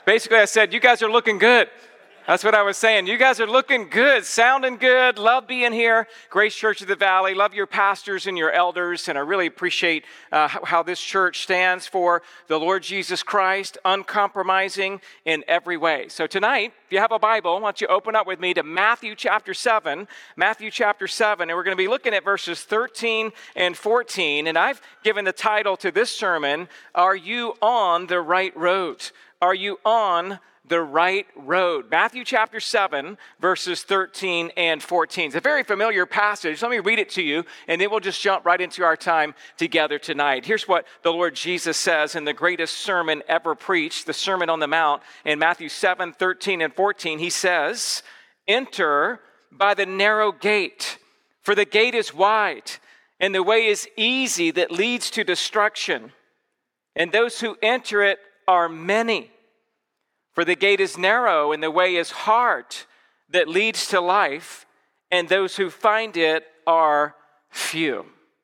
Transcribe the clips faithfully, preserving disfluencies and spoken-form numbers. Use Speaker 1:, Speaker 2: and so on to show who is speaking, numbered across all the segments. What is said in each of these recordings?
Speaker 1: Basically, I said, you guys are looking good. That's what I was saying. You guys are looking good, sounding good. Love being here. Grace Church of the Valley. Love your pastors and your elders. And I really appreciate uh, how this church stands for the Lord Jesus Christ, uncompromising in every way. So tonight, if you have a Bible, why don't you open up with me to Matthew chapter seven. Matthew chapter seven. And we're going to be looking at verses thirteen and fourteen. And I've given the title to this sermon, Are You on the Right Road? Are you on the right road? Matthew chapter seven, verses thirteen and fourteen. It's a very familiar passage. Let me read it to you, and then we'll just jump right into our time together tonight. Here's what the Lord Jesus says in the greatest sermon ever preached, the Sermon on the Mount. In Matthew seven, thirteen and fourteen, he says, "Enter by the narrow gate, for the gate is wide, and the way is easy that leads to destruction. And those who enter it are many. For the gate is narrow and the way is hard that leads to life, and those who find it are few."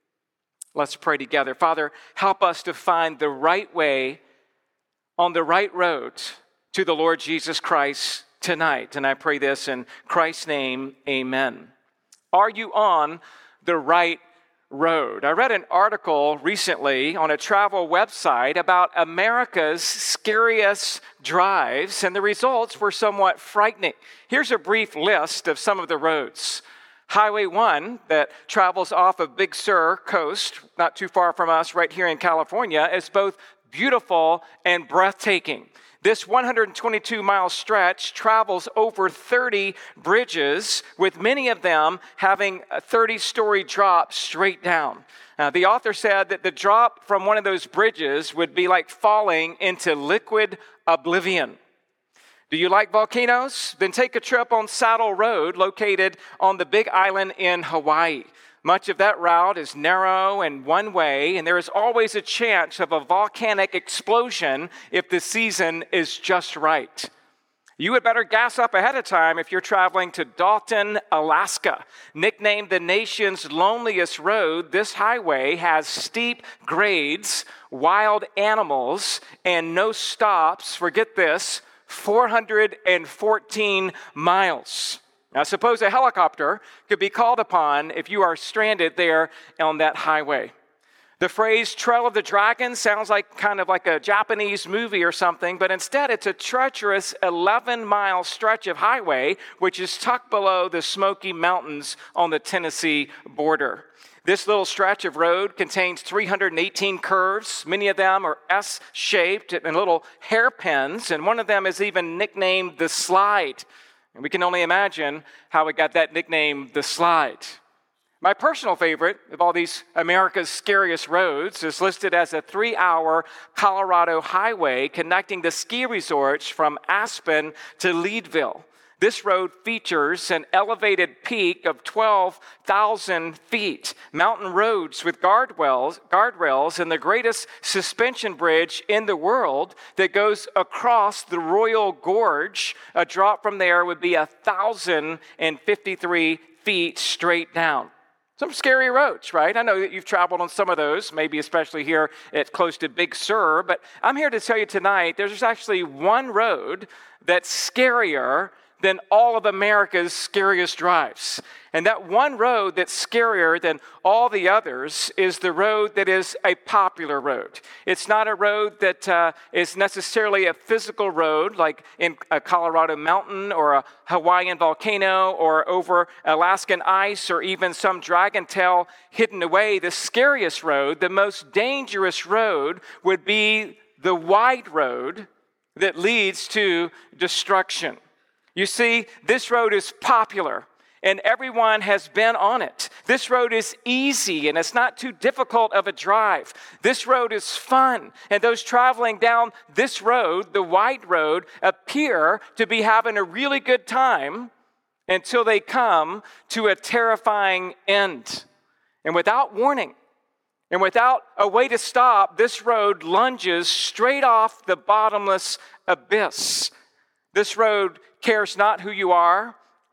Speaker 1: Let's pray together. Father, help us to find the right way on the right road to the Lord Jesus Christ tonight. And I pray this in Christ's name, amen. Are you on the right road? I read an article recently on a travel website about America's scariest drives, and the results were somewhat frightening. Here's a brief list of some of the roads. Highway one, that travels off of Big Sur coast, not too far from us, right here in California, is both beautiful and breathtaking. This one hundred twenty-two mile stretch travels over thirty bridges, with many of them having a thirty-story drop straight down. Uh, the author said that the drop from one of those bridges would be like falling into liquid oblivion. Do you like volcanoes? Then take a trip on Saddle Road, located on the Big Island in Hawaii. Much of that route is narrow and one way, and there is always a chance of a volcanic explosion if the season is just right. You would better gas up ahead of time if you're traveling to Dalton, Alaska. Nicknamed the nation's loneliest road, this highway has steep grades, wild animals, and no stops. Forget this, four hundred fourteen miles. Now, suppose a helicopter could be called upon if you are stranded there on that highway. The phrase Trail of the Dragon sounds like kind of like a Japanese movie or something, but instead it's a treacherous eleven mile stretch of highway, which is tucked below the Smoky Mountains on the Tennessee border. This little stretch of road contains three hundred eighteen curves. Many of them are S-shaped and little hairpins, and one of them is even nicknamed the Slide. And we can only imagine how it got that nickname, the Slide. My personal favorite of all these America's scariest roads is listed as a three-hour Colorado highway connecting the ski resorts from Aspen to Leadville. This road features an elevated peak of twelve thousand feet, mountain roads with guardrails, guardrails, and the greatest suspension bridge in the world that goes across the Royal Gorge. A drop from there would be one thousand fifty-three feet straight down. Some scary roads, right? I know that you've traveled on some of those, maybe especially here at close to Big Sur, but I'm here to tell you tonight there's actually one road that's scarier than all of America's scariest drives. And that one road that's scarier than all the others is the road that is a popular road. It's not a road that uh, is necessarily a physical road like in a Colorado mountain or a Hawaiian volcano or over Alaskan ice or even some dragon tail hidden away. The scariest road, the most dangerous road, would be the wide road that leads to destruction. You see, this road is popular, and everyone has been on it. This road is easy, and it's not too difficult of a drive. This road is fun, and those traveling down this road, the wide road, appear to be having a really good time until they come to a terrifying end. And without warning, and without a way to stop, this road lunges straight off the bottomless abyss. This road cares not who you are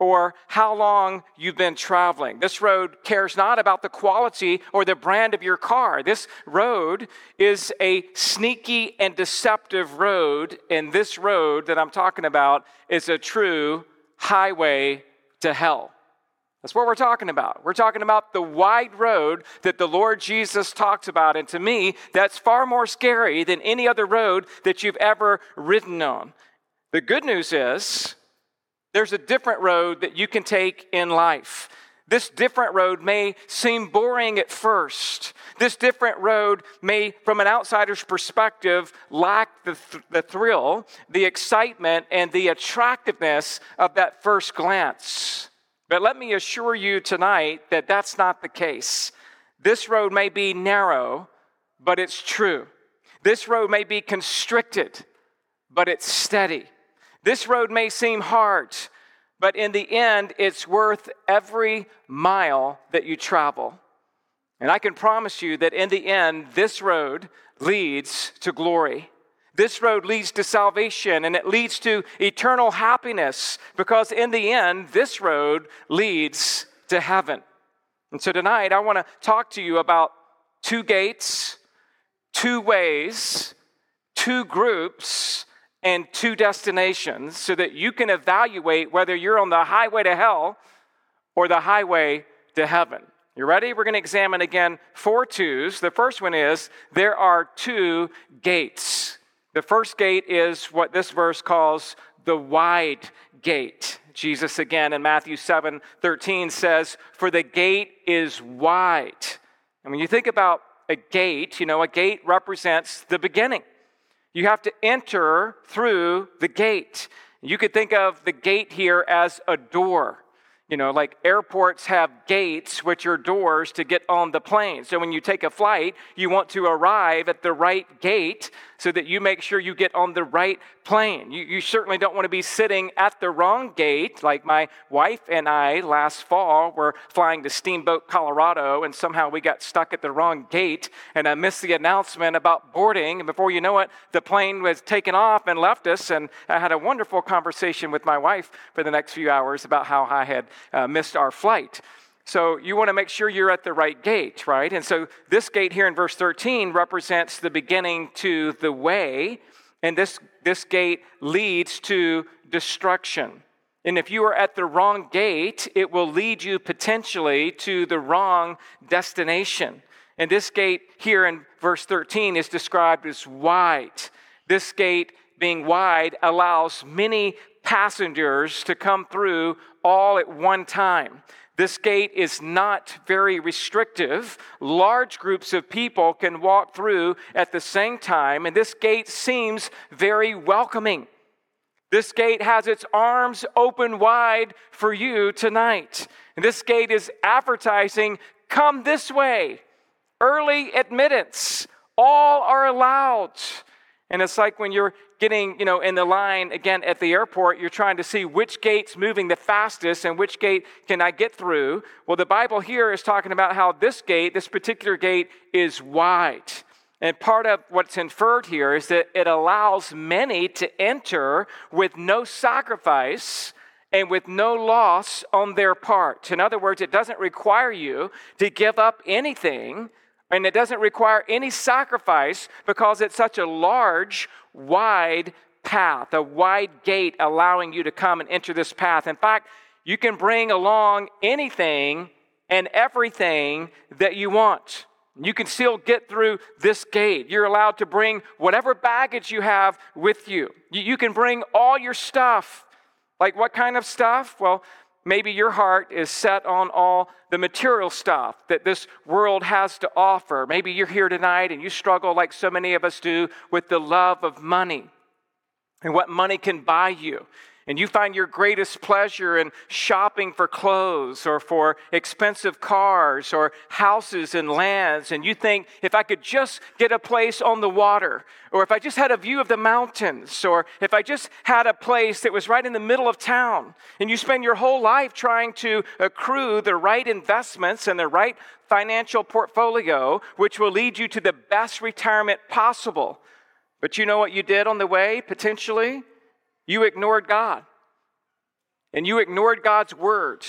Speaker 1: or how long you've been traveling. This road cares not about the quality or the brand of your car. This road is a sneaky and deceptive road, and this road that I'm talking about is a true highway to hell. That's what we're talking about. We're talking about the wide road that the Lord Jesus talks about, and to me, that's far more scary than any other road that you've ever ridden on. The good news is, there's a different road that you can take in life. This different road may seem boring at first. This different road may, from an outsider's perspective, lack the, th- the thrill, the excitement, and the attractiveness of that first glance. But let me assure you tonight that that's not the case. This road may be narrow, but it's true. This road may be constricted, but it's steady. This road may seem hard, but in the end, it's worth every mile that you travel. And I can promise you that in the end, this road leads to glory. This road leads to salvation, and it leads to eternal happiness, because in the end, this road leads to heaven. And so tonight, I want to talk to you about two gates, two ways, two groups, and two destinations, so that you can evaluate whether you're on the highway to hell or the highway to heaven. You ready? We're going to examine again four twos. The first one is, there are two gates. The first gate is what this verse calls the wide gate. Jesus again in Matthew seven thirteen says, "For the gate is wide." And when you think about a gate, you know, a gate represents the beginning. You have to enter through the gate. You could think of the gate here as a door. You know, like airports have gates, which are doors to get on the plane. So when you take a flight, you want to arrive at the right gate so that you make sure you get on the right plane. You, you certainly don't want to be sitting at the wrong gate, like my wife and I last fall were flying to Steamboat, Colorado, and somehow we got stuck at the wrong gate, and I missed the announcement about boarding, and before you know it, the plane was taken off and left us, and I had a wonderful conversation with my wife for the next few hours about how I had uh, missed our flight. So you want to make sure you're at the right gate, right? And so this gate here in verse thirteen represents the beginning to the way, and this, this gate leads to destruction. And if you are at the wrong gate, it will lead you potentially to the wrong destination. And this gate here in verse thirteen is described as wide. This gate being wide allows many passengers to come through all at one time. This gate is not very restrictive. Large groups of people can walk through at the same time, and this gate seems very welcoming. This gate has its arms open wide for you tonight. And this gate is advertising, come this way. Early admittance. All are allowed. And it's like when you're getting, you know, in the line again at the airport, you're trying to see which gate's moving the fastest and which gate can I get through. Well, the Bible here is talking about how this gate, this particular gate, is wide. And part of what's inferred here is that it allows many to enter with no sacrifice and with no loss on their part. In other words, it doesn't require you to give up anything, and it doesn't require any sacrifice because it's such a large, wide path, a wide gate allowing you to come and enter this path. In fact, you can bring along anything and everything that you want. You can still get through this gate. You're allowed to bring whatever baggage you have with you. You can bring all your stuff. Like what kind of stuff? Well, maybe your heart is set on all the material stuff that this world has to offer. Maybe you're here tonight and you struggle like so many of us do with the love of money and what money can buy you. And you find your greatest pleasure in shopping for clothes or for expensive cars or houses and lands. And you think, if I could just get a place on the water, or if I just had a view of the mountains, or if I just had a place that was right in the middle of town, and you spend your whole life trying to accrue the right investments and the right financial portfolio, which will lead you to the best retirement possible. But you know what you did on the way, potentially? You ignored God. and you ignored God's word,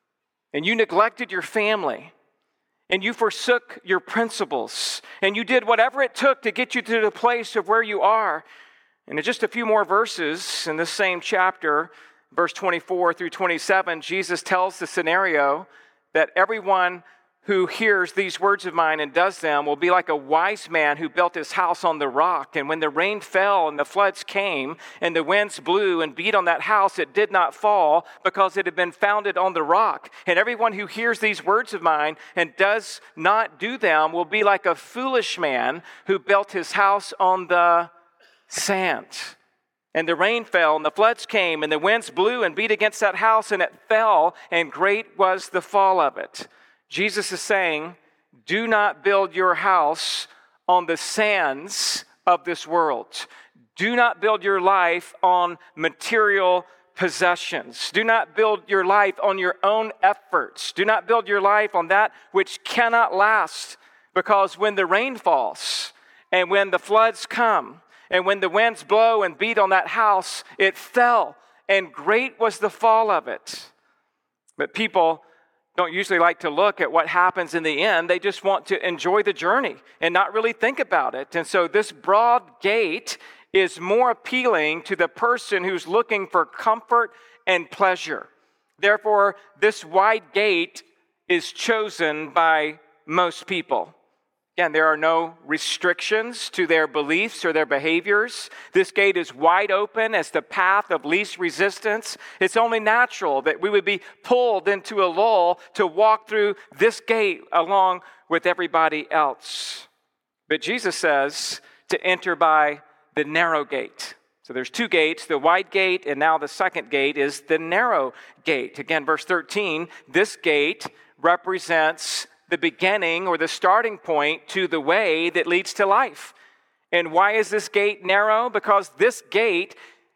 Speaker 1: and you neglected your family, and you forsook your principles, and you did whatever it took to get you to the place of where you are. And in just a few more verses in this same chapter, verse twenty-four through twenty-seven, Jesus tells the scenario that everyone who hears these words of mine and does them will be like a wise man who built his house on the rock. And when the rain fell and the floods came and the winds blew and beat on that house, it did not fall because it had been founded on the rock. And everyone who hears these words of mine and does not do them will be like a foolish man who built his house on the sand. And the rain fell, and the floods came, and the winds blew and beat against that house, and it fell, and great was the fall of it. Jesus is saying, do not build your house on the sands of this world. Do not build your life on material possessions. Do not build your life on your own efforts. Do not build your life on that which cannot last, because when the rain falls, and when the floods come, and when the winds blow and beat on that house, it fell, and great was the fall of it. But people don't usually like to look at what happens in the end. They just want to enjoy the journey and not really think about it. And so this broad gate is more appealing to the person who's looking for comfort and pleasure. Therefore, this wide gate is chosen by most people. Again, there are no restrictions to their beliefs or their behaviors. This gate is wide open as the path of least resistance. It's only natural that we would be pulled into a lull to walk through this gate along with everybody else. But Jesus says to enter by the narrow gate. So there's two gates, the wide gate, and now the second gate is the narrow gate. Again, verse thirteen, this gate represents the beginning or the starting point to the way that leads to life. And why is this gate narrow? Because this gate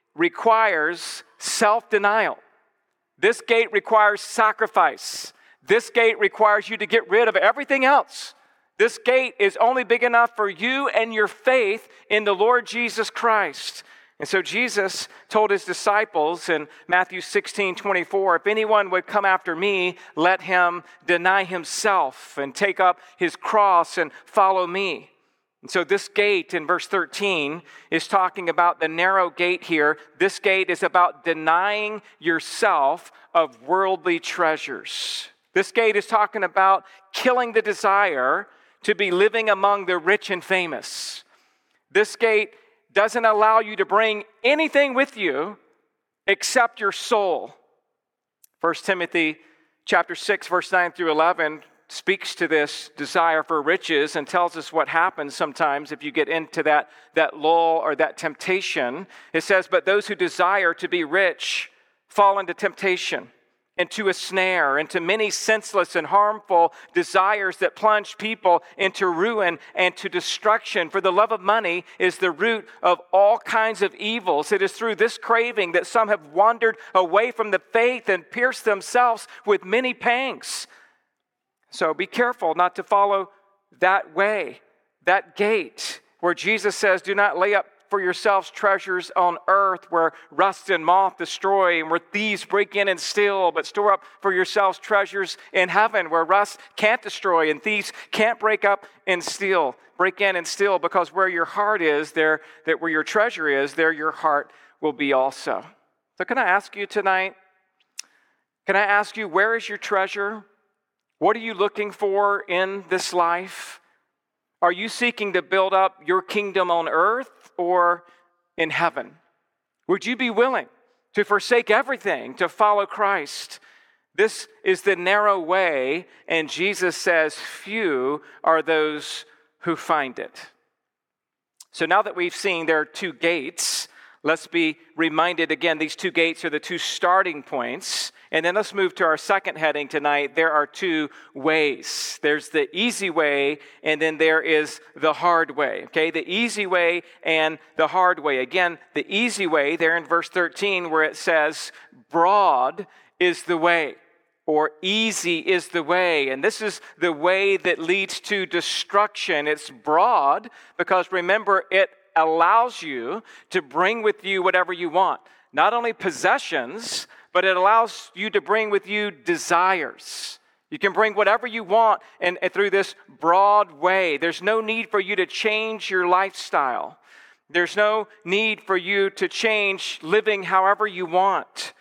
Speaker 1: requires self-denial. This gate requires sacrifice. This gate requires you to get rid of everything else. This gate is only big enough for you and your faith in the Lord Jesus Christ. And so Jesus told his disciples in Matthew sixteen twenty-four, if anyone would come after me, let him deny himself and take up his cross and follow me. And so this gate in verse thirteen is talking about the narrow gate here. This gate is about denying yourself of worldly treasures. This gate is talking about killing the desire to be living among the rich and famous. This gate doesn't allow you to bring anything with you except your soul. First Timothy chapter six, verse nine through eleven speaks to this desire for riches and tells us what happens sometimes if you get into that, that lull or that temptation. It says, but those who desire to be rich fall into temptation, into a snare, into many senseless and harmful desires that plunge people into ruin and to destruction. For the love of money is the root of all kinds of evils. It is through this craving that some have wandered away from the faith and pierced themselves with many pangs. So be careful not to follow that way, that gate, where Jesus says, do not lay up for yourselves treasures on earth where rust and moth destroy and where thieves break in and steal, but store up for yourselves treasures in heaven where rust can't destroy and thieves can't break up and steal, break in and steal, because where your heart is, there, that where your treasure is, there your heart will be also. So can I ask you tonight, can I ask you, where is your treasure? What are you looking for in this life? Are you seeking to build up your kingdom on earth or in heaven? Would you be willing to forsake everything to follow Christ? This is the narrow way, and Jesus says few are those who find it. So now that we've seen there are two gates, let's be reminded again, these two gates are the two starting points. And then let's move to our second heading tonight. There are two ways. There's the easy way, and then there is the hard way. Okay, the easy way and the hard way. Again, the easy way, there in verse thirteen, where it says, broad is the way, or easy is the way. And this is the way that leads to destruction. It's broad because, remember, it allows you to bring with you whatever you want. Not only possessions, but it allows you to bring with you desires. You can bring whatever you want and, and through this broad way. There's no need for you to change your lifestyle. There's no need for you to change living however you want.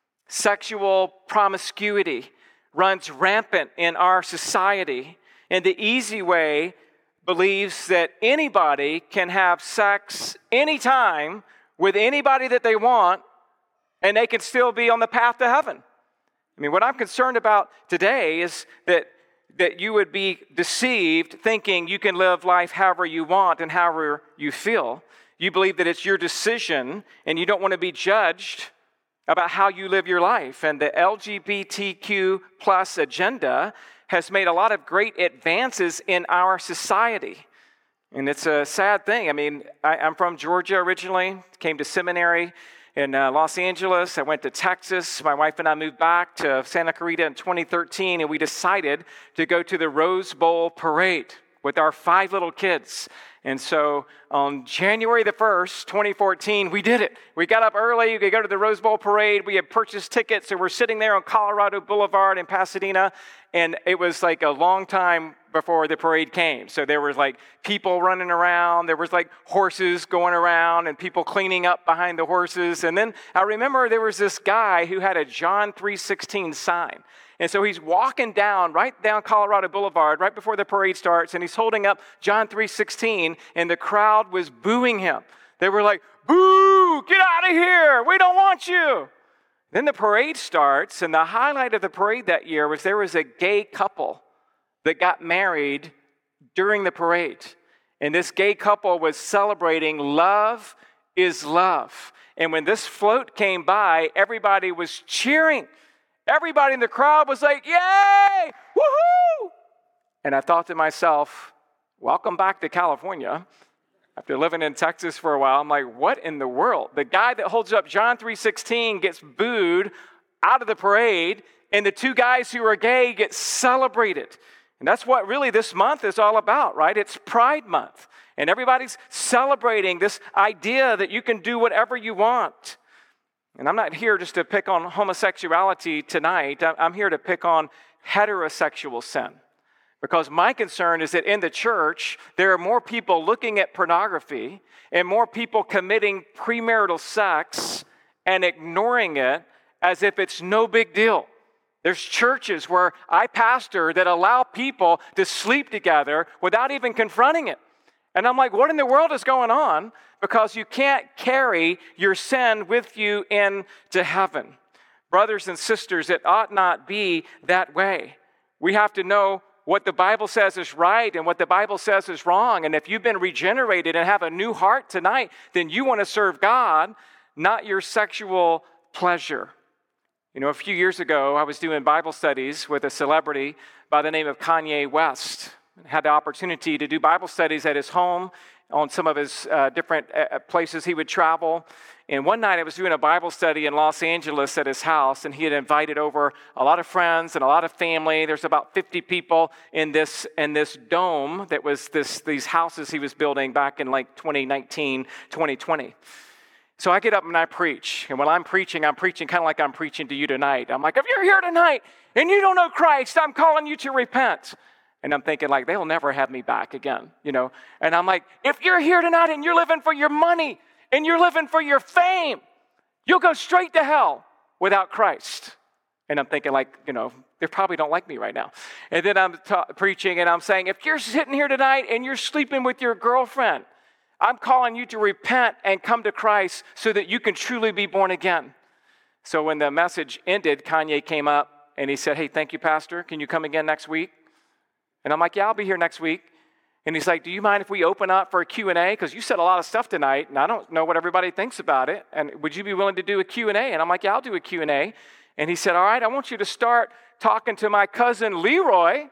Speaker 1: Sexual promiscuity runs rampant in our society, and the easy way believes that anybody can have sex anytime with anybody that they want, and they can still be on the path to heaven. I mean, what I'm concerned about today is that, that you would be deceived thinking you can live life however you want and however you feel. You believe that it's your decision, and you don't want to be judged about how you live your life. And the L G B T Q plus agenda has made a lot of great advances in our society. And it's a sad thing. I mean, I, I'm from Georgia originally, came to seminary in uh, Los Angeles. I went to Texas. My wife and I moved back to Santa Clarita in twenty thirteen, and we decided to go to the Rose Bowl parade with our five little kids. And so on January the first, twenty fourteen, we did it. We got up early, we go to the Rose Bowl parade, we had purchased tickets, and we're sitting there on Colorado Boulevard in Pasadena, and it was like a long time before the parade came. So there was like people running around, there was like horses going around, and people cleaning up behind the horses. And then I remember there was this guy who had a John three sixteen sign. And so he's walking down, right down Colorado Boulevard, right before the parade starts, and he's holding up John three sixteen, and the crowd was booing him. They were like, "Boo, get out of here, we don't want you." Then the parade starts, and the highlight of the parade that year was there was a gay couple that got married during the parade. And this gay couple was celebrating love is love. And when this float came by, everybody was cheering. Everybody in the crowd was like, "Yay! Woohoo!" And I thought to myself, welcome back to California. After living in Texas for a while, I'm like, what in the world? The guy that holds up John three sixteen gets booed out of the parade, and the two guys who are gay get celebrated. And that's what really this month is all about, right? It's Pride Month. And everybody's celebrating this idea that you can do whatever you want. And I'm not here just to pick on homosexuality tonight. I'm here to pick on heterosexual sin. Because my concern is that in the church, there are more people looking at pornography and more people committing premarital sex and ignoring it as if it's no big deal. There's churches where I pastor that allow people to sleep together without even confronting it. And I'm like, what in the world is going on? Because you can't carry your sin with you into heaven. Brothers and sisters, it ought not be that way. We have to know what the Bible says is right and what the Bible says is wrong. And if you've been regenerated and have a new heart tonight, then you want to serve God, not your sexual pleasure. You know, a few years ago, I was doing Bible studies with a celebrity by the name of Kanye West. I had the opportunity to do Bible studies at his home on some of his uh, different uh, places he would travel. And one night I was doing a Bible study in Los Angeles at his house, and he had invited over a lot of friends and a lot of family. There's about fifty people in this in this dome that was this these houses he was building back in like twenty nineteen, twenty twenty. So I get up and I preach. And when I'm preaching, I'm preaching kind of like I'm preaching to you tonight. I'm like, if you're here tonight and you don't know Christ, I'm calling you to repent. And I'm thinking like, they'll never have me back again, you know. And I'm like, if you're here tonight and you're living for your money and you're living for your fame, you'll go straight to hell without Christ. And I'm thinking like, you know, they probably don't like me right now. And then I'm ta- preaching and I'm saying, if you're sitting here tonight and you're sleeping with your girlfriend, I'm calling you to repent and come to Christ so that you can truly be born again. So when the message ended, Kanye came up and he said, hey, thank you, Pastor. Can you come again next week? And I'm like, yeah, I'll be here next week. And he's like, do you mind if we open up for a Q and A? Because you said a lot of stuff tonight, and I don't know what everybody thinks about it. And would you be willing to do a Q and A? And I'm like, yeah, I'll do a Q and A. And he said, all right, I want you to start talking to my cousin Leroy.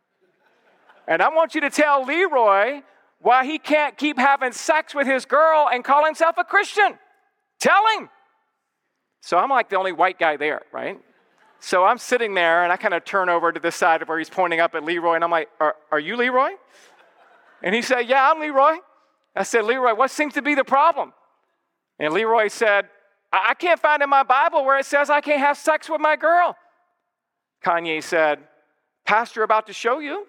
Speaker 1: And I want you to tell Leroy why he can't keep having sex with his girl and call himself a Christian. Tell him. So I'm like the only white guy there, right? So I'm sitting there, and I kind of turn over to this side of where he's pointing up at Leroy, and I'm like, are, are you Leroy? And he said, yeah, I'm Leroy. I said, Leroy, what seems to be the problem? And Leroy said, I, I can't find in my Bible where it says I can't have sex with my girl. Kanye said, Pastor about to show you.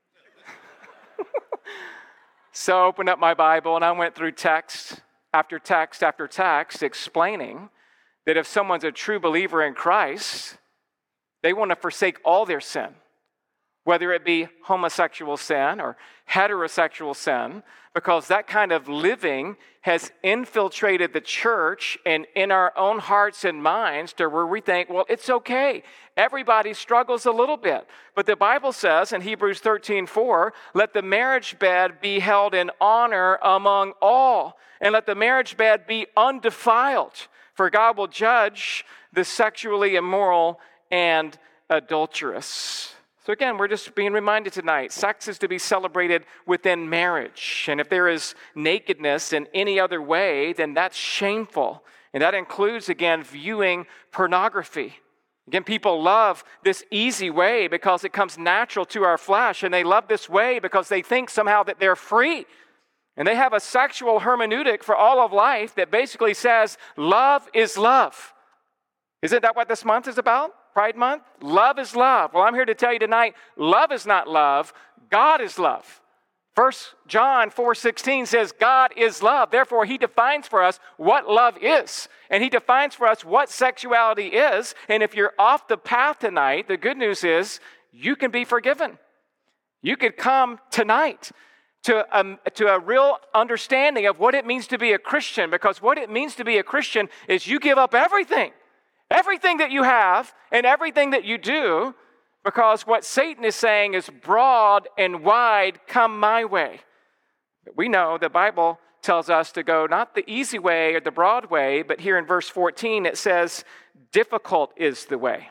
Speaker 1: So I opened up my Bible and I went through text after text after text explaining that if someone's a true believer in Christ, they want to forsake all their sin, whether it be homosexual sin or heterosexual sin, because that kind of living has infiltrated the church and in our own hearts and minds to where we think, well, it's okay. Everybody struggles a little bit. But the Bible says in Hebrews thirteen four, let the marriage bed be held in honor among all, and let the marriage bed be undefiled, for God will judge the sexually immoral and adulterous. So again, we're just being reminded tonight, sex is to be celebrated within marriage. And if there is nakedness in any other way, then that's shameful. And that includes, again, viewing pornography. Again, people love this easy way because it comes natural to our flesh. And they love this way because they think somehow that they're free. And they have a sexual hermeneutic for all of life that basically says, love is love. Isn't that what this month is about? Pride Month? Love is love. Well, I'm here to tell you tonight, love is not love. God is love. First John four sixteen says God is love. Therefore, he defines for us what love is. And he defines for us what sexuality is. And if you're off the path tonight, the good news is you can be forgiven. You could come tonight to a, to a real understanding of what it means to be a Christian, because what it means to be a Christian is you give up everything. Everything that you have and everything that you do, because what Satan is saying is broad and wide, come my way. But we know the Bible tells us to go not the easy way or the broad way, but here in verse fourteen it says, difficult is the way.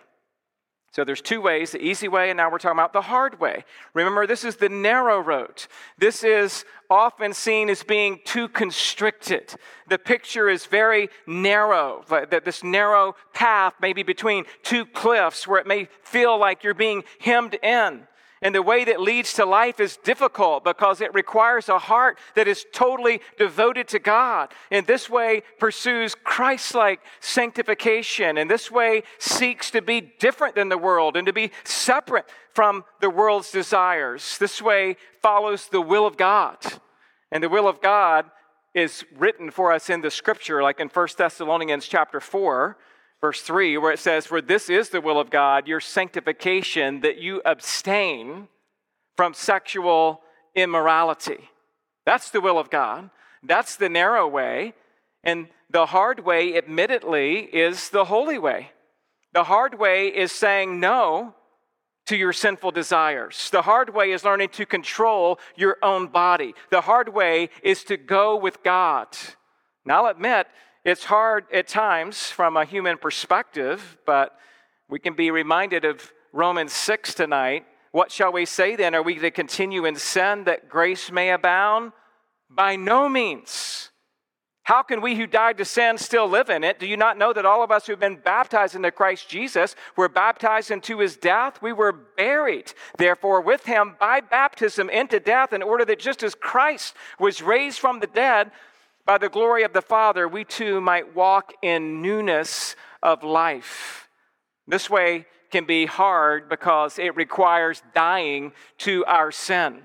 Speaker 1: So there's two ways, the easy way, and now we're talking about the hard way. Remember, this is the narrow road. This is often seen as being too constricted. The picture is very narrow, that this narrow path maybe between two cliffs where it may feel like you're being hemmed in. And the way that leads to life is difficult because it requires a heart that is totally devoted to God. And this way pursues Christ-like sanctification. And this way seeks to be different than the world and to be separate from the world's desires. This way follows the will of God. And the will of God is written for us in the scripture, like in First Thessalonians chapter four. Verse three, where it says, for this is the will of God, your sanctification, that you abstain from sexual immorality. That's the will of God. That's the narrow way. And the hard way, admittedly, is the holy way. The hard way is saying no to your sinful desires. The hard way is learning to control your own body. The hard way is to go with God. Now, I'll admit, it's hard at times from a human perspective, but we can be reminded of Romans six tonight. What shall we say then? Are we to continue in sin that grace may abound? By no means. How can we who died to sin still live in it? Do you not know that all of us who have been baptized into Christ Jesus were baptized into his death? We were buried, therefore, with him by baptism into death, in order that just as Christ was raised from the dead by the glory of the Father, we too might walk in newness of life. This way can be hard because it requires dying to our sin.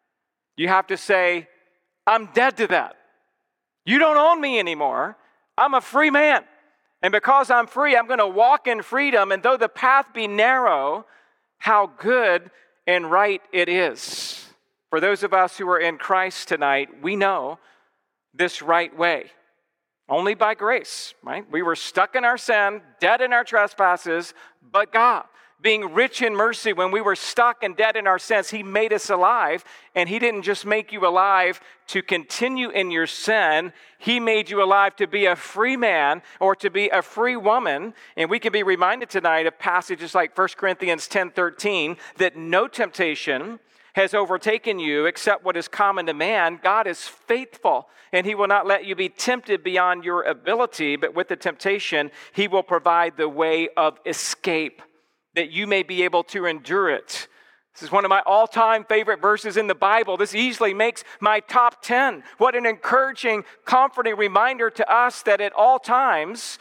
Speaker 1: You have to say, I'm dead to that. You don't own me anymore. I'm a free man. And because I'm free, I'm going to walk in freedom. And though the path be narrow, how good and right it is. For those of us who are in Christ tonight, we know this right way. Only by grace, right? We were stuck in our sin, dead in our trespasses, but God, being rich in mercy, when we were stuck and dead in our sins, he made us alive. And he didn't just make you alive to continue in your sin. He made you alive to be a free man or to be a free woman. And we can be reminded tonight of passages like First Corinthians ten thirteen, that no temptation has overtaken you except what is common to man. God is faithful, and he will not let you be tempted beyond your ability, but with the temptation, he will provide the way of escape, that you may be able to endure it. This is one of my all-time favorite verses in the Bible. This easily makes my top ten. What an encouraging, comforting reminder to us that at all times,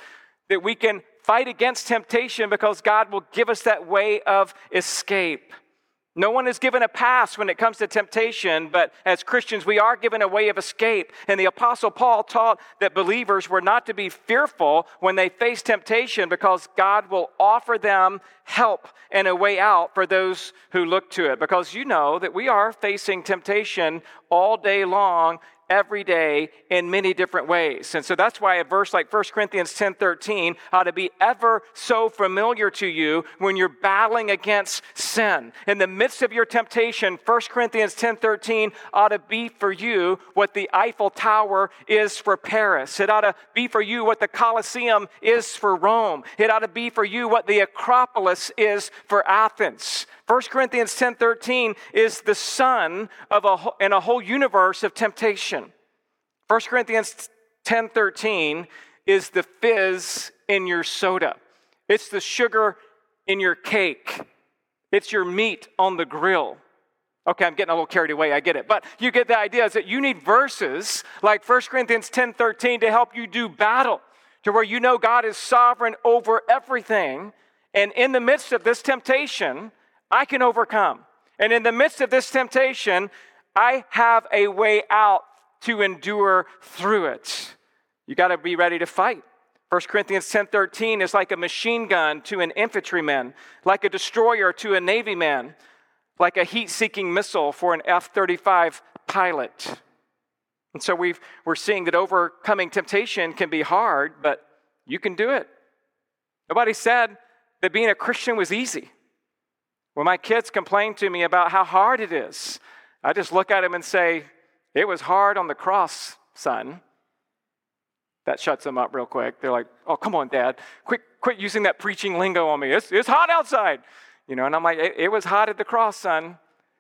Speaker 1: that we can fight against temptation because God will give us that way of escape. No one is given a pass when it comes to temptation, but as Christians, we are given a way of escape. And the Apostle Paul taught that believers were not to be fearful when they face temptation because God will offer them help and a way out for those who look to it. Because you know that we are facing temptation all day long, every day, in many different ways. And so that's why a verse like First Corinthians ten thirteen ought to be ever so familiar to you when you're battling against sin. In the midst of your temptation, First Corinthians ten thirteen ought to be for you what the Eiffel Tower is for Paris. It ought to be for you what the Colosseum is for Rome. It ought to be for you what the Acropolis is for Athens. First Corinthians ten thirteen is the sun of a in a whole universe of temptation. First Corinthians ten thirteen is the fizz in your soda. It's the sugar in your cake. It's your meat on the grill. Okay, I'm getting a little carried away, I get it. But you get the idea is that you need verses like First Corinthians ten thirteen to help you do battle, to where you know God is sovereign over everything. And in the midst of this temptation, I can overcome. And in the midst of this temptation, I have a way out to endure through it. You got to be ready to fight. First Corinthians ten thirteen is like a machine gun to an infantryman, like a destroyer to a Navy man, like a heat-seeking missile for an F thirty-five pilot. And so we've, we're seeing that overcoming temptation can be hard, but you can do it. Nobody said that being a Christian was easy. When my kids complain to me about how hard it is, I just look at them and say, it was hard on the cross, son. That shuts them up real quick. They're like, oh, come on, Dad. Quit, quit using that preaching lingo on me. It's, it's hot outside. You know, and I'm like, it, it was hot at the cross, son.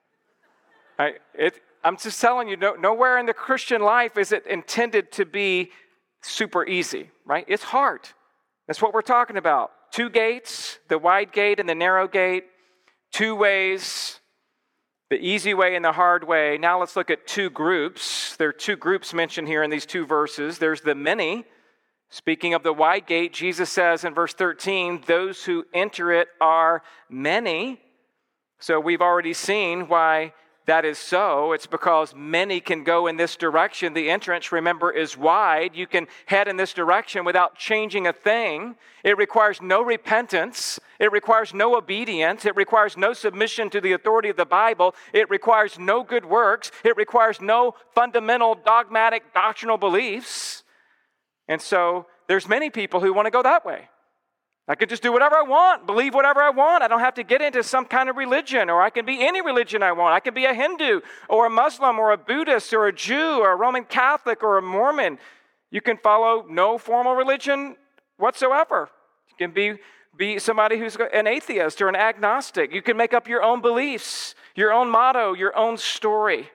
Speaker 1: I, it, I'm just telling you, no, nowhere in the Christian life is it intended to be super easy, right? It's hard. That's what we're talking about. Two gates, the wide gate and the narrow gate. Two ways, the easy way and the hard way. Now let's look at two groups. There are two groups mentioned here in these two verses. There's the many. Speaking of the wide gate, Jesus says in verse thirteen, those who enter it are many. So we've already seen why that is so. It's because many can go in this direction. The entrance, remember, is wide. You can head in this direction without changing a thing. It requires no repentance. It requires no obedience. It requires no submission to the authority of the Bible. It requires no good works. It requires no fundamental dogmatic doctrinal beliefs. And so there's many people who want to go that way. I can just do whatever I want, believe whatever I want. I don't have to get into some kind of religion, or I can be any religion I want. I can be a Hindu or a Muslim or a Buddhist or a Jew or a Roman Catholic or a Mormon. You can follow no formal religion whatsoever. You can be, be somebody who's an atheist or an agnostic. You can make up your own beliefs, your own motto, your own story.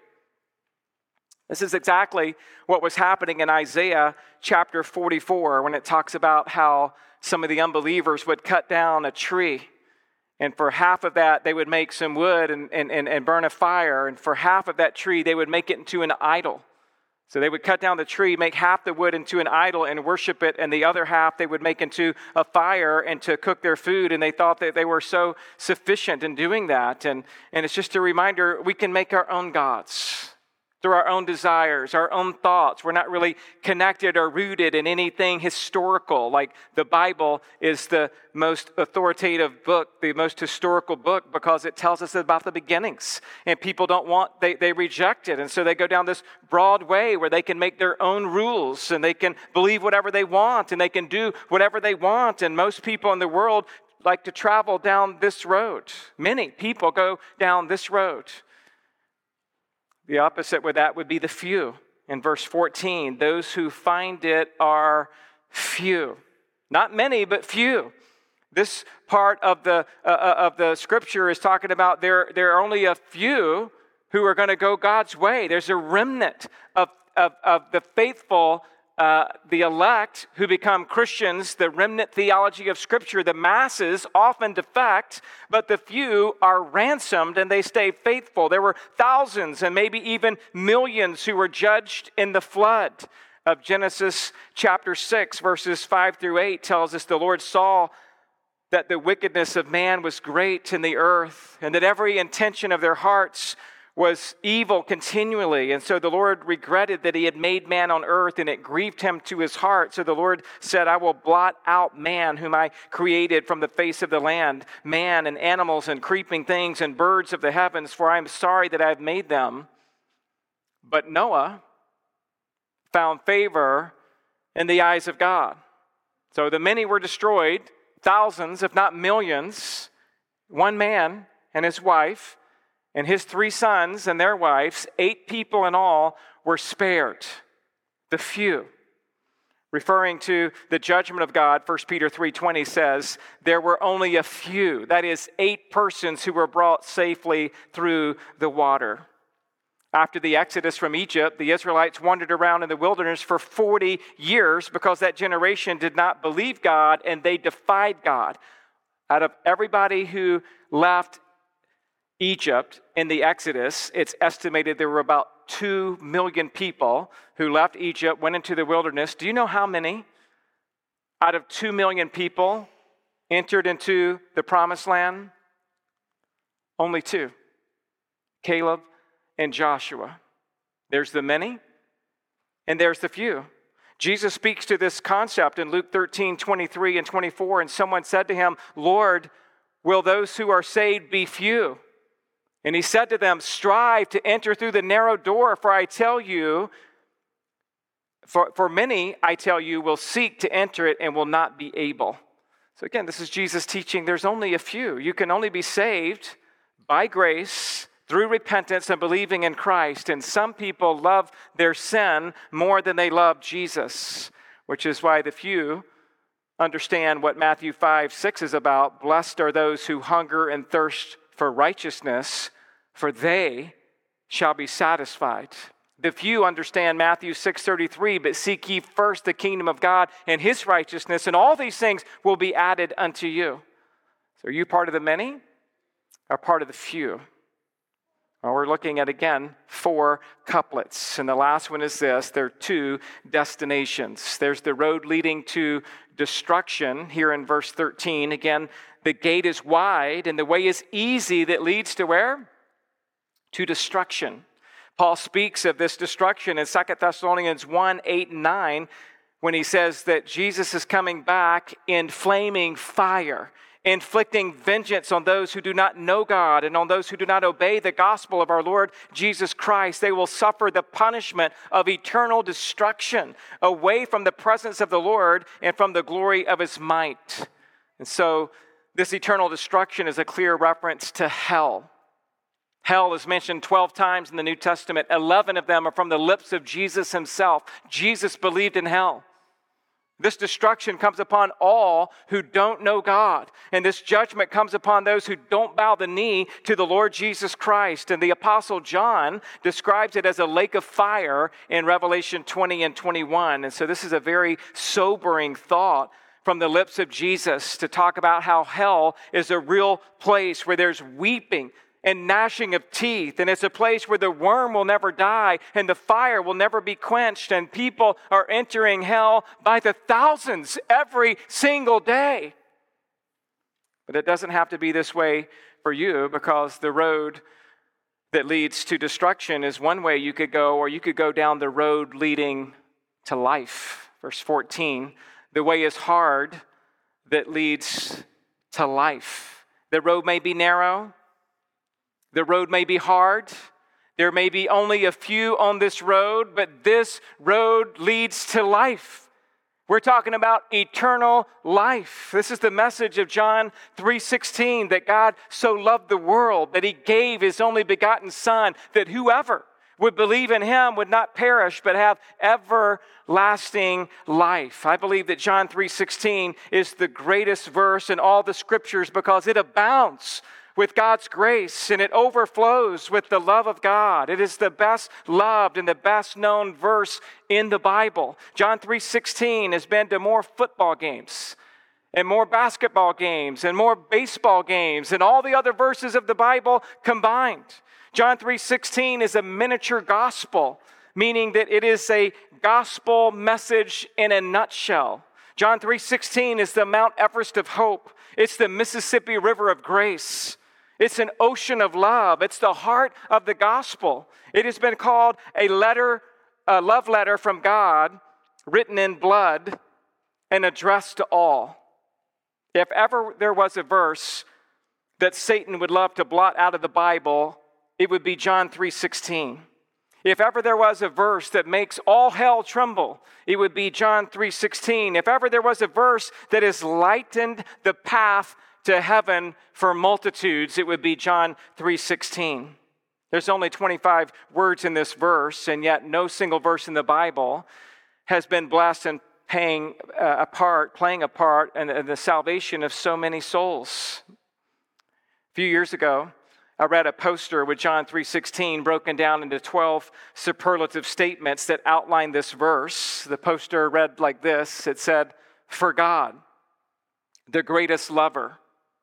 Speaker 1: This is exactly what was happening in Isaiah chapter forty-four when it talks about how some of the unbelievers would cut down a tree. And for half of that, they would make some wood and, and, and, and burn a fire. And for half of that tree, they would make it into an idol. So they would cut down the tree, make half the wood into an idol and worship it. And the other half they would make into a fire and to cook their food. And they thought that they were so sufficient in doing that. And, and it's just a reminder, we can make our own gods through our own desires, our own thoughts. We're not really connected or rooted in anything historical. Like the Bible is the most authoritative book, the most historical book, because it tells us about the beginnings. And people don't want, they, they reject it. And so they go down this broad way where they can make their own rules and they can believe whatever they want and they can do whatever they want. And most people in the world like to travel down this road. Many people go down this road. The opposite with that would be the few. In verse fourteen, those who find it are few. Not many, but few. This part of the uh, of the scripture is talking about there, there are only a few who are going to go God's way. There's a remnant of, of, of the faithful, uh, the elect who become Christians, the remnant theology of Scripture. The masses often defect, but the few are ransomed and they stay faithful. There were thousands and maybe even millions who were judged in the flood. of Genesis chapter six, verses five through eight tells us the Lord saw that the wickedness of man was great in the earth, and that every intention of their hearts was evil continually. And so the Lord regretted that he had made man on earth, and it grieved him to his heart. So the Lord said, I will blot out man whom I created from the face of the land, man and animals and creeping things and birds of the heavens, for I am sorry that I have made them. But Noah found favor in the eyes of God. So the many were destroyed, thousands, if not millions. One man and his wife and his three sons and their wives, eight people in all, were spared. The few. Referring to the judgment of God, First Peter three twenty says, there were only a few, that is, eight persons who were brought safely through the water. After the exodus from Egypt, the Israelites wandered around in the wilderness for forty years because that generation did not believe God and they defied God. Out of everybody who left Egypt in the Exodus, it's estimated there were about two million people who left Egypt, went into the wilderness. Do you know how many out of two million people entered into the promised land? Only two. Caleb and Joshua. There's the many, and there's the few. Jesus speaks to this concept in Luke thirteen, twenty-three and twenty-four, and someone said to him, Lord, will those who are saved be few? And he said to them, strive to enter through the narrow door, for I tell you, for, for many, I tell you, will seek to enter it and will not be able. So again, this is Jesus teaching there's only a few. You can only be saved by grace through repentance and believing in Christ. And some people love their sin more than they love Jesus, which is why the few understand what Matthew five, six is about. Blessed are those who hunger and thirst for righteousness, for they shall be satisfied. The few understand Matthew six thirty-three, but seek ye first the kingdom of God and his righteousness, and all these things will be added unto you. So are you part of the many or part of the few? Well, we're looking at, again, four couplets. And the last one is this. There are two destinations. There's the road leading to destruction here in verse thirteen. Again, the gate is wide and the way is easy that leads to where? To destruction. Paul speaks of this destruction in Second Thessalonians one, eight, and nine when he says that Jesus is coming back in flaming fire, inflicting vengeance on those who do not know God and on those who do not obey the gospel of our Lord Jesus Christ. They will suffer the punishment of eternal destruction away from the presence of the Lord and from the glory of his might. And so this eternal destruction is a clear reference to hell. Hell is mentioned twelve times in the New Testament. eleven of them are from the lips of Jesus himself. Jesus believed in hell. This destruction comes upon all who don't know God. And this judgment comes upon those who don't bow the knee to the Lord Jesus Christ. And the Apostle John describes it as a lake of fire in Revelation twenty and twenty-one. And so this is a very sobering thought from the lips of Jesus to talk about how hell is a real place where there's weeping and gnashing of teeth, and it's a place where the worm will never die and the fire will never be quenched, and people are entering hell by the thousands every single day. But it doesn't have to be this way for you, because the road that leads to destruction is one way you could go, or you could go down the road leading to life. Verse fourteen, the way is hard that leads to life. The road may be narrow. The road may be hard. There may be only a few on this road, but this road leads to life. We're talking about eternal life. This is the message of John three sixteen, that God so loved the world that he gave his only begotten Son, that whoever would believe in him would not perish but have everlasting life. I believe that John three sixteen is the greatest verse in all the scriptures because it abounds with God's grace, and it overflows with the love of God. It is the best loved and the best known verse in the Bible. John three sixteen has been to more football games and more basketball games and more baseball games and all the other verses of the Bible combined. John three sixteen is a miniature gospel meaning that it is a gospel message in a nutshell. John three sixteen is the Mount Everest of hope. It's the Mississippi River of grace. It's an ocean of love. It's the heart of the gospel. It has been called a letter, a love letter from God, written in blood and addressed to all. If ever there was a verse that Satan would love to blot out of the Bible, it would be John three sixteen. If ever there was a verse that makes all hell tremble, it would be John three sixteen. If ever there was a verse that has lightened the path to heaven for multitudes, it would be John three sixteen. There's only twenty-five words in this verse, and yet no single verse in the Bible has been blessed and paying uh, a part, playing a part in, in the salvation of so many souls. A few years ago, I read a poster with John three sixteen broken down into twelve superlative statements that outline this verse. The poster read like this. It said, "For God, the greatest lover,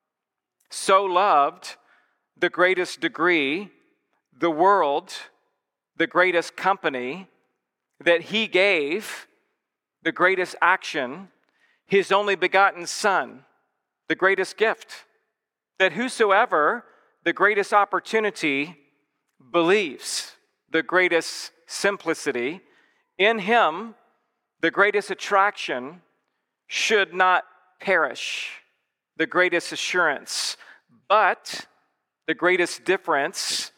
Speaker 1: so loved the greatest degree, the world, the greatest company, that he gave the greatest action, his only begotten Son, the greatest gift, that whosoever the greatest opportunity believes, the greatest simplicity, in him the greatest attraction, should not perish, the greatest assurance, but the greatest difference,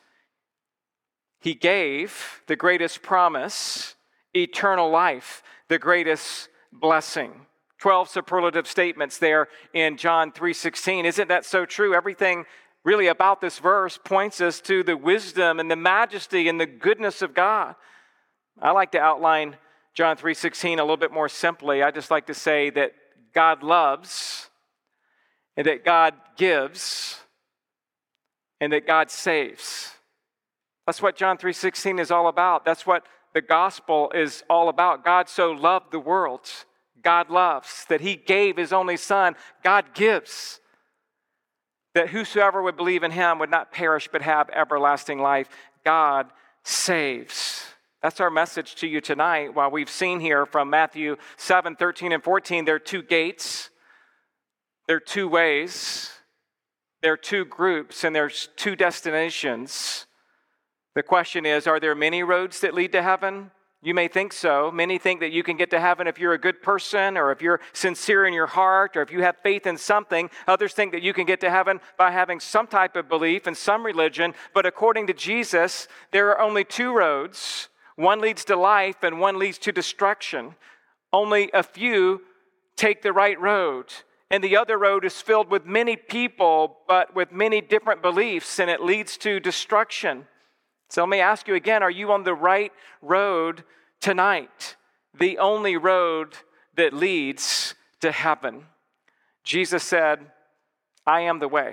Speaker 1: he gave the greatest promise, eternal life, the greatest blessing." twelve superlative statements there in John three sixteen. Isn't that so true? Everything really about this verse points us to the wisdom and the majesty and the goodness of God. I like to outline John three sixteen a little bit more simply. I just like to say that God loves, and that God gives, and that God saves. That's what John three sixteen is all about. That's what the gospel is all about. God so loved the world. God loves, that he gave his only Son. God gives, that whosoever would believe in him would not perish but have everlasting life. God saves. That's our message to you tonight. While we've seen here from Matthew seven, thirteen, and fourteen, there are two gates, there are two ways, there are two groups, and there's two destinations. The question is, are there many roads that lead to heaven? You may think so. Many think that you can get to heaven if you're a good person, or if you're sincere in your heart, or if you have faith in something. Others think that you can get to heaven by having some type of belief in some religion. But according to Jesus, there are only two roads. One leads to life and one leads to destruction. Only a few take the right road. And the other road is filled with many people, but with many different beliefs, and it leads to destruction. So let me ask you again, are you on the right road tonight? The only road that leads to heaven. Jesus said, "I am the way,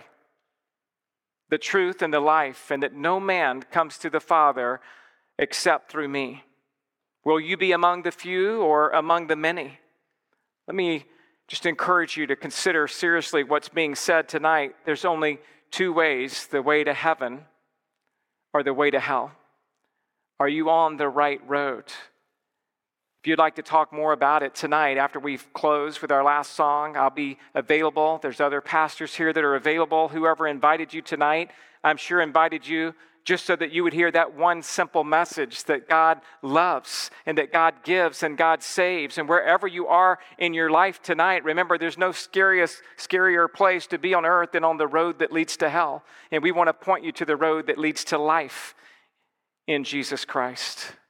Speaker 1: the truth, and the life, and that no man comes to the Father except through me." Will you be among the few or among the many? Let me just encourage you to consider seriously what's being said tonight. There's only two ways, the way to heaven or the way to hell. Are you on the right road? If you'd like to talk more about it tonight, after we've closed with our last song, I'll be available. There's other pastors here that are available. Whoever invited you tonight, I'm sure invited you just so that you would hear that one simple message that God loves and that God gives and God saves. And wherever you are in your life tonight, remember there's no scariest, scarier place to be on earth than on the road that leads to hell. And we want to point you to the road that leads to life in Jesus Christ.